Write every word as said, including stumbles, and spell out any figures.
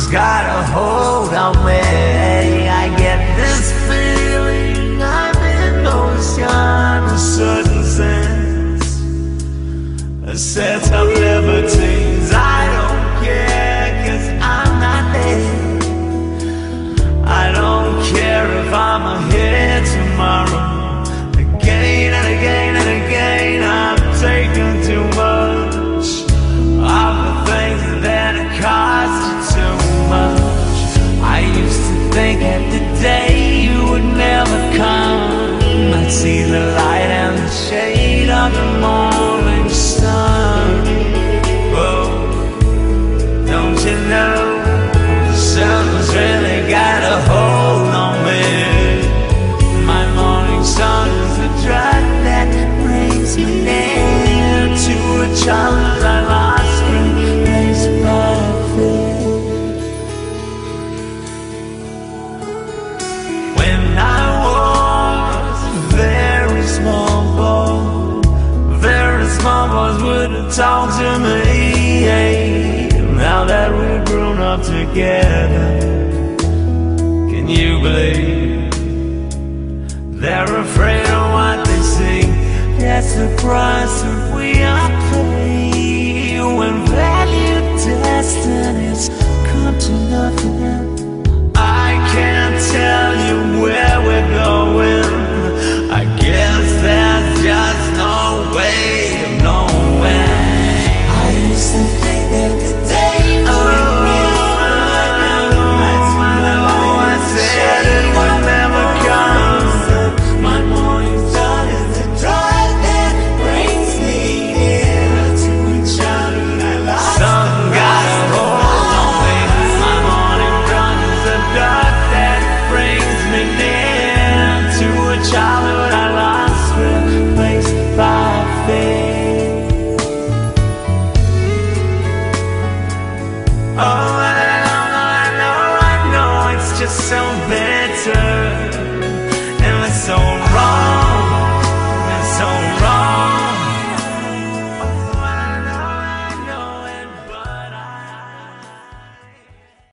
Something's got a hold on me. I get this feeling I'm in motion, a certain sense, a set of liberties. I don't care, cause I'm not there. I don't care if I'm here tomorrow. Again and again and again, I've taken too much of the things that cost you too much. I used to think that the day you would never come, I'd see the light and the shade of the morning sun. Whoa, don't you know, the sun's really got a hold on me. My morning sun is the drug that brings me near to a child I lost in place by fear. When I was a very small boy, very small boys wouldn't talk to me. Now that we've grown up together, can you believe they're afraid of what they see? That's the price that we are paying when value destinies come to nothing. I can't tell you where we're going. I guess there's just no way of knowing. I used to think that the day you oh, I know, I know, I said it would never come. My morning sun is the drive that brings me near to a childhood I lost. Something got a hold on me. My morning sun is the dark that brings me near to a childhood I lost, replaced by fear. Oh, I know, I know, I know, it's just so bad.